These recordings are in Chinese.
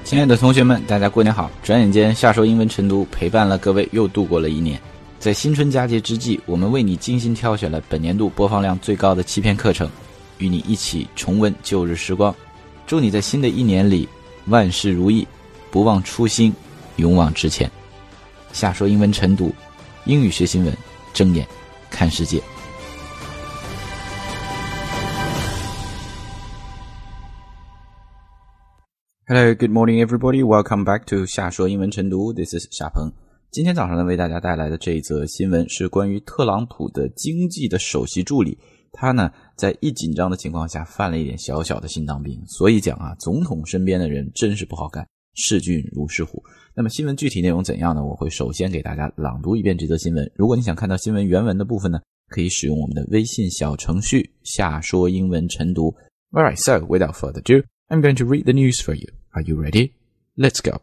亲爱的同学们，大家过年好！转眼间，夏说英文晨读陪伴了各位又度过了一年。在新春佳节之际，我们为你精心挑选了本年度播放量最高的7篇课程，与你一起重温旧日时光。祝你在新的一年里万事如意，不忘初心，勇往直前。夏说英文晨读，英语学新闻，睁眼看世界。Hello, good morning everybody. Welcome back to 夏说英文晨读 This is 夏鹏。今天早上呢，为大家带来的这一则新闻是关于特朗普的经济的首席助理，他呢在一紧张的情况下犯了一点小小的心脏病，所以讲啊，总统身边的人真是不好干，视君如视虎。那么新闻具体内容怎样呢？我会首先给大家朗读一遍这则新闻。如果你想看到新闻原文的部分呢，可以使用我们的微信小程序夏说英文晨读。Alright, so without further ado,I'm going to read the news for you. Are you ready? Let's go.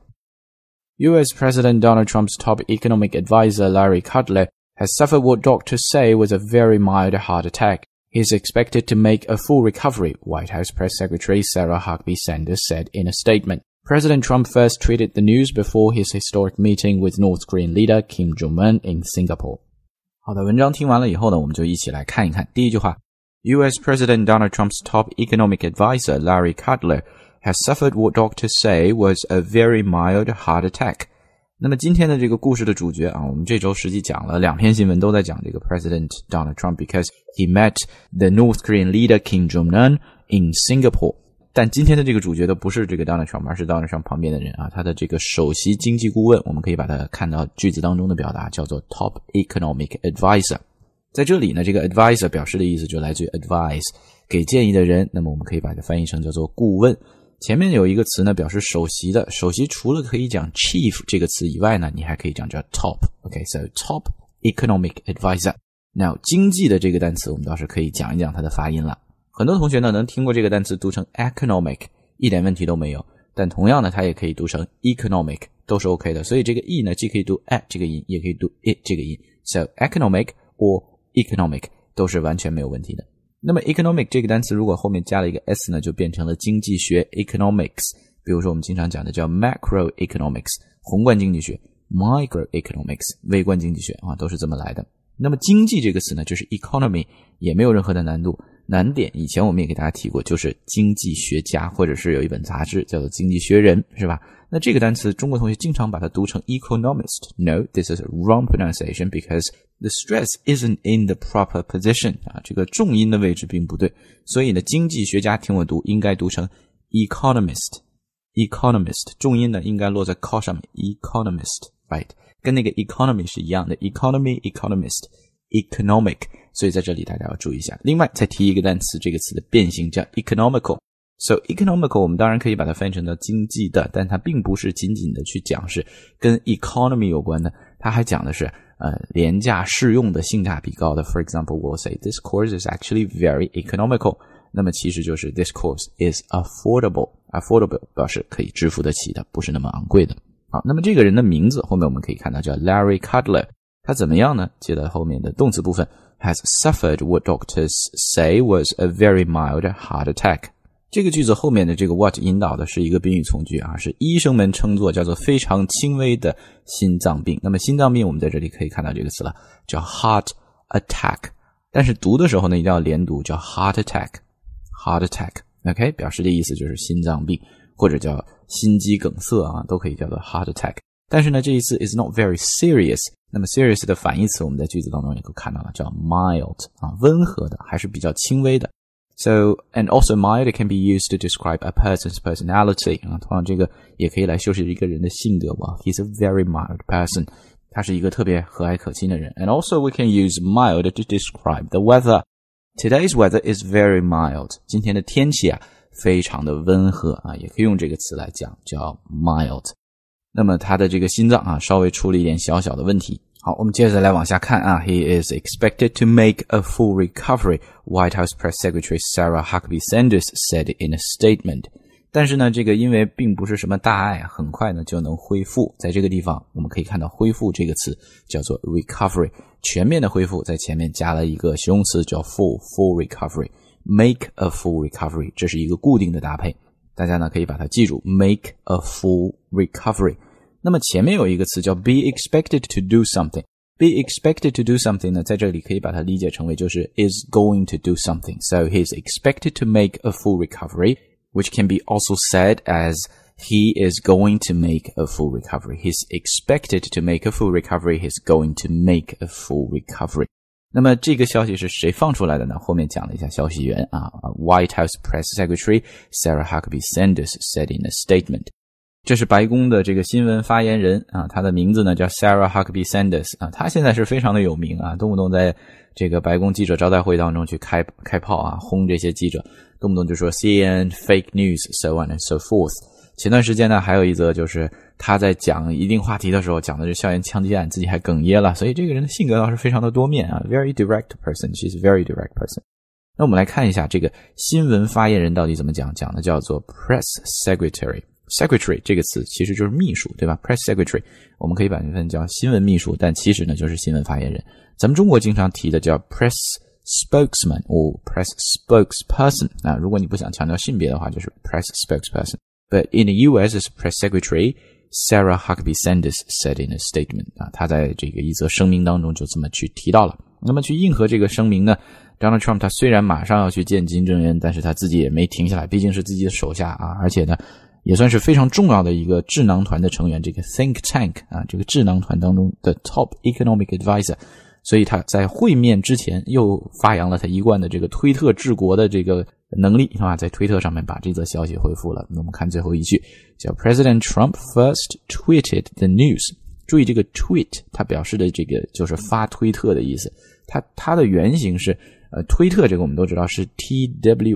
US President Donald Trump's top economic advisor Larry Kudlow has suffered what doctors say was a very mild heart attack. He is expected to make a full recovery, White House Press Secretary Sarah Huckabee Sanders said in a statement. President Trump first tweeted the news before his historic meeting with North Korean leader Kim Jong-un in Singapore. 好的，文章听完了以后呢，我们就一起来看一看。第一句话 US President Donald Trump's top economic advisor Larry Kudlow has suffered what doctors say was a very mild heart attack. 那么今天的这个故事的主角啊，我们这周实际讲了2篇新闻，都在讲这个 President Donald Trump because he met the North Korean leader Kim Jong-un in Singapore. 但今天的这个主角都不是这个 Donald Trump， 而是 Donald Trump 旁边的人啊，他的这个首席经济顾问，我们可以把它看到句子当中的表达叫做 top economic advisor。在这里呢，这个 advisor 表示的意思就来自于 advise， 给建议的人，那么我们可以把它翻译成叫做顾问。前面有一个词呢，表示首席的，首席除了可以讲 chief 这个词以外呢，你还可以讲叫 top。 OK, so top economic advisor. Now 经济的这个单词我们倒是可以讲一讲它的发音了。很多同学呢能听过这个单词读成 economic， 一点问题都没有，但同样呢它也可以读成 economic， 都是 OK 的。所以这个 e 呢既可以读 at 这个音，也可以读 it 这个音， so economic or economic 都是完全没有问题的。那么 economic 这个单词如果后面加了一个 s 呢，就变成了经济学 economics。 比如说我们经常讲的叫 macroeconomics 宏观经济学， microeconomics 微观经济学啊，都是这么来的。那么经济这个词呢，就是 economy， 也没有任何的难度。难点以前我们也给大家提过，就是经济学家，或者是有一本杂志叫做经济学人，是吧？那这个单词中国同学经常把它读成 economist. No, this is a wrong pronunciation because the stress isn't in the proper position. 啊，这个重音的位置并不对。所以呢，经济学家听我读应该读成 economist. Economist 重音呢应该落在 c 上面 economist, right? 跟那个 economy 是一样的 economy, economist, economic. 所以在这里大家要注意一下。另外再提一个单词，这个词的变形叫 economical。So economical 我们当然可以把它翻译成叫经济的，但它并不是仅仅的去讲是跟 economy 有关的，它还讲的是廉价适用的性价比高的。For example, we'll say this course is actually very economical. 那么其实就是 this course is affordable. Affordable 表示可以支付得起的，不是那么昂贵的。好，那么这个人的名字后面我们可以看到叫 Larry Kudlow。他怎么样呢？接到后面的动词部分 has suffered what doctors say was a very mild heart attack。 这个句子后面的这个 what 引导的是一个宾语从句啊，是医生们称作叫做非常轻微的心脏病。那么心脏病我们在这里可以看到这个词了，叫 heart attack， 但是读的时候呢一定要连读，叫 heart attack heart attack。 OK， 表示的意思就是心脏病或者叫心肌梗塞啊，都可以叫做 heart attack。但是呢这一次 is not very serious， 那么 serious 的反义词我们在句子当中也可以看到了，叫 mild 啊，温和的，还是比较轻微的。 So and also mild can be used to describe a person's personality 啊，同样这个也可以来修饰一个人的性格。哇， he's a very mild person， 他是一个特别和蔼可亲的人。 And also we can use mild to describe the weather. Today's weather is very mild， 今天的天气啊非常的温和啊，也可以用这个词来讲，叫 mild。那么他的这个心脏啊稍微出了一点小小的问题。好，我们接着来往下看啊。 He is expected to make a full recovery, White House Press Secretary Sarah Huckabee Sanders said in a statement. 但是呢这个因为并不是什么大碍，很快呢就能恢复。在这个地方我们可以看到恢复这个词叫做 recovery， 全面的恢复，在前面加了一个形容词叫 full recovery， make a full recovery， 这是一个固定的搭配。 大家呢可以把它记住 make a full recovery。 那么前面有一个词叫 be expected to do something， be expected to do something 呢，在这里可以把它理解成为就是 is going to do something， so he's expected to make a full recovery, which can be also said as he is going to make a full recovery. He's expected to make a full recovery. He's going to make a full recovery. 那么这个消息是谁放出来的呢？后面讲了一下消息源啊。White House Press Secretary Sarah Huckabee Sanders said in a statement. 这是白宫的这个新闻发言人啊，他的名字呢叫 Sarah Huckabee Sanders 啊，他现在是非常的有名啊，动不动在这个白宫记者招待会当中去开炮啊，轰这些记者，动不动就说 CNN fake news so on and so forth。前段时间呢，还有一则就是他在讲一定话题的时候讲的是校园枪击案，自己还哽咽了，所以这个人的性格倒是非常的多面啊 ，very direct person, she's a very direct person。那我们来看一下这个新闻发言人到底怎么讲，讲的叫做 press secretary。secretary 这个词其实就是秘书，对吧 ？press secretary 我们可以把它分叫新闻秘书，但其实呢就是新闻发言人。咱们中国经常提的叫 press spokesman 或 press spokesperson 啊，如果你不想强调性别的话，就是 press spokesperson。But in the US as Press Secretary, Sarah Huckabee Sanders said in a statement 啊，她在这个一则声明当中就这么去提到了。那么去应和这个声明呢 ，Donald Trump 他虽然马上要去见金正恩，但是他自己也没停下来，毕竟是自己的手下啊，而且呢，也算是非常重要的一个智囊团的成员，这个 think tank 啊，这个智囊团当中的 top economic advisor。所以他在会面之前又发扬了他一贯的这个推特治国的这个能力啊，在推特上面把这则消息回复了。那我们看最后一句，叫 President Trump first tweeted the news。注意这个 tweet， 它表示的这个就是发推特的意思。它的原型是推特这个我们都知道是 Twitter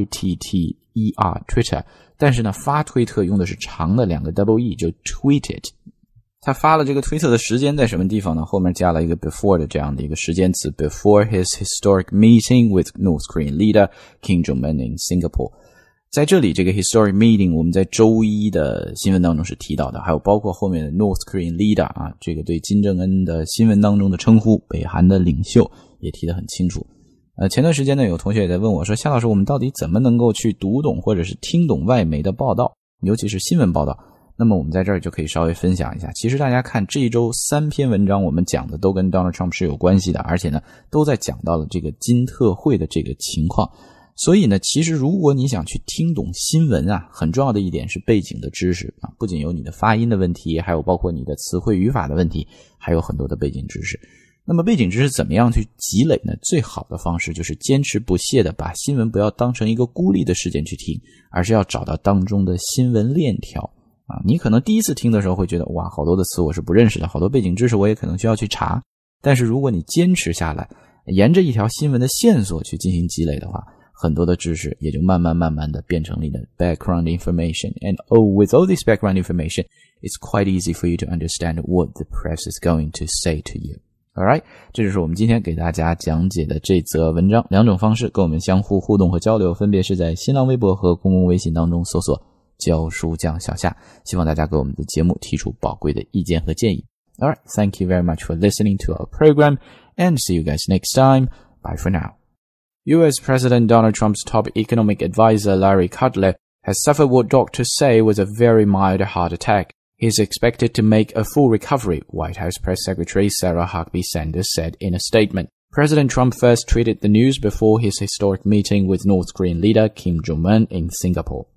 Twitter， 但是呢发推特用的是长的两个 double E， 就 tweeted。他发了这个推特的时间在什么地方呢？后面加了一个 before 的这样的一个时间词 before his historic meeting with North Korean leader Kim Jong-un in Singapore。 在这里这个 historic meeting 我们在周一的新闻当中是提到的，还有包括后面的 North Korean leader 啊，这个对金正恩的新闻当中的称呼，北韩的领袖也提得很清楚。前段时间呢有同学也在问我说，夏老师我们到底怎么能够去读懂或者是听懂外媒的报道，尤其是新闻报道。那么我们在这儿就可以稍微分享一下，其实大家看这一周3篇文章我们讲的都跟 Donald Trump 是有关系的，而且呢都在讲到了这个金特会的这个情况。所以呢其实如果你想去听懂新闻啊，很重要的一点是背景的知识啊，不仅有你的发音的问题，还有包括你的词汇语法的问题，还有很多的背景知识。那么背景知识怎么样去积累呢？最好的方式就是坚持不懈的把新闻不要当成一个孤立的事件去听，而是要找到当中的新闻链条啊。你可能第一次听的时候会觉得哇，好多的词我是不认识的，好多背景知识我也可能需要去查，但是如果你坚持下来，沿着一条新闻的线索去进行积累的话，很多的知识也就慢慢的变成你的 background information. And with all this background information, it's quite easy for you to understand what the press is going to say to you. Alright, 这就是我们今天给大家讲解的这则文章。两种方式跟我们相互互动和交流，分别是在新浪微博和公共微信当中搜索教书匠小夏，希望大家给我们的节目提出宝贵的意见和建议。Alright, thank you very much for listening to our program and see you guys next time. Bye for now. US President Donald Trump's top economic advisor Larry Kudlow has suffered what doctors say was a very mild heart attack. He is expected to make a full recovery, White House Press Secretary Sarah Huckabee Sanders said in a statement. President Trump first tweeted the news before his historic meeting with North Korean leader Kim Jong-un in Singapore.